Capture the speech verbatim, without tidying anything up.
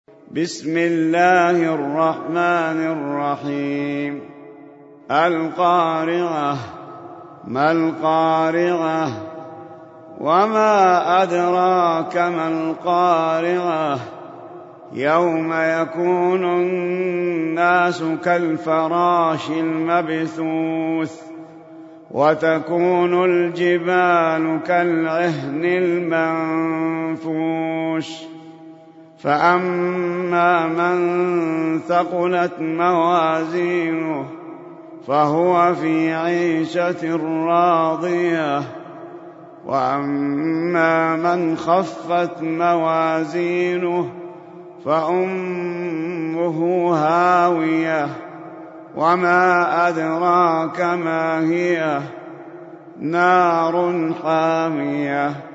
بسم الله الرحمن الرحيم. القارعة. ما القارعة؟ وما أدراك ما القارعة؟ يوم يكون الناس كالفراش المبثوث وتكون الجبال كالعهن المنفوش فأما من ثقلت موازينه فهو في عيشة راضية وأما من خفت موازينه فأمه هاوية وما أدراك ما هي نار حامية